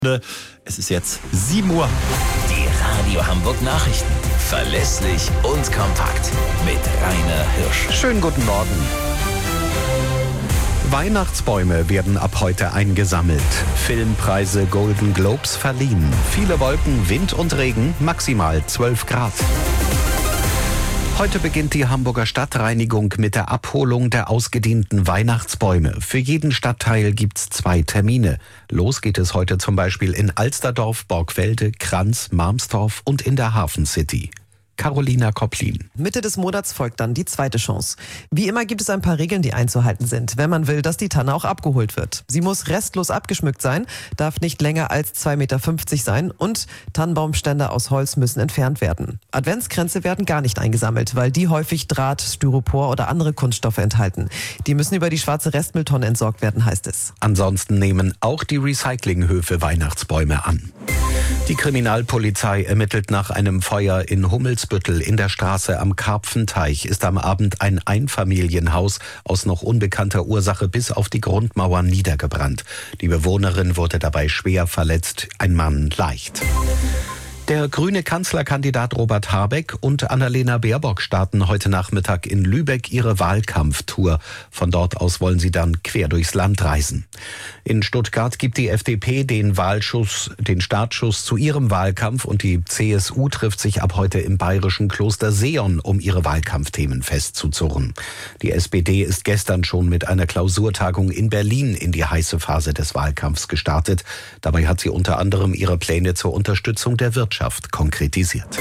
Es ist jetzt 7 Uhr. Die Radio Hamburg Nachrichten. Verlässlich und kompakt. Mit Rainer Hirsch. Schönen guten Morgen. Weihnachtsbäume werden ab heute eingesammelt. Filmpreise Golden Globes verliehen. Viele Wolken, Wind und Regen, maximal 12 Grad. Heute beginnt die Hamburger Stadtreinigung mit der Abholung der ausgedienten Weihnachtsbäume. Für jeden Stadtteil gibt's 2 Termine. Los geht es heute zum Beispiel in Alsterdorf, Borgwelde, Kranz, Marmstorf und in der Hafen City. Carolina Kopplin. Mitte des Monats folgt dann die zweite Chance. Wie immer gibt es ein paar Regeln, die einzuhalten sind, wenn man will, dass die Tanne auch abgeholt wird. Sie muss restlos abgeschmückt sein, darf nicht länger als 2,50 Meter sein und Tannenbaumständer aus Holz müssen entfernt werden. Adventskränze werden gar nicht eingesammelt, weil die häufig Draht, Styropor oder andere Kunststoffe enthalten. Die müssen über die schwarze Restmülltonne entsorgt werden, heißt es. Ansonsten nehmen auch die Recyclinghöfe Weihnachtsbäume an. Die Kriminalpolizei ermittelt nach einem Feuer in Hummelsbüttel. In der Straße am Karpfenteich ist am Abend ein Einfamilienhaus aus noch unbekannter Ursache bis auf die Grundmauern niedergebrannt. Die Bewohnerin wurde dabei schwer verletzt, ein Mann leicht. Der grüne Kanzlerkandidat Robert Habeck und Annalena Baerbock starten heute Nachmittag in Lübeck ihre Wahlkampftour. Von dort aus wollen sie dann quer durchs Land reisen. In Stuttgart gibt die FDP den Startschuss zu ihrem Wahlkampf und die CSU trifft sich ab heute im bayerischen Kloster Seeon, um ihre Wahlkampfthemen festzuzurren. Die SPD ist gestern schon mit einer Klausurtagung in Berlin in die heiße Phase des Wahlkampfs gestartet. Dabei hat sie unter anderem ihre Pläne zur Unterstützung der Wirtschaft konkretisiert.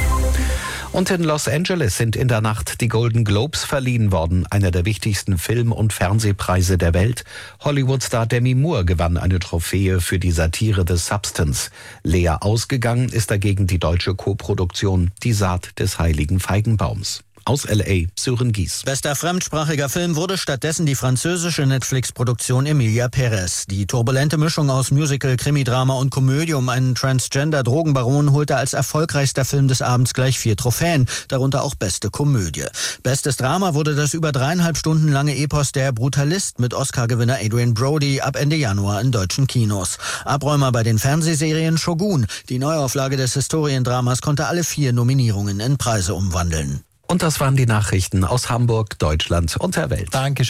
Und in Los Angeles sind in der Nacht die Golden Globes verliehen worden, einer der wichtigsten Film- und Fernsehpreise der Welt. Hollywood-Star Demi Moore gewann eine Trophäe für die Satire The Substance. Leer ausgegangen ist dagegen die deutsche Koproduktion Die Saat des heiligen Feigenbaums. Aus L.A. Sören Gies. Bester fremdsprachiger Film wurde stattdessen die französische Netflix-Produktion Emilia Perez. Die turbulente Mischung aus Musical, Krimi-Drama und Komödie um einen Transgender-Drogenbaron holte als erfolgreichster Film des Abends gleich 4 Trophäen, darunter auch beste Komödie. Bestes Drama wurde das über 3,5 Stunden lange Epos Der Brutalist mit Oscar-Gewinner Adrien Brody ab Ende Januar in deutschen Kinos. Abräumer bei den Fernsehserien Shogun. Die Neuauflage des Historiendramas konnte alle 4 Nominierungen in Preise umwandeln. Und das waren die Nachrichten aus Hamburg, Deutschland und der Welt. Dankeschön.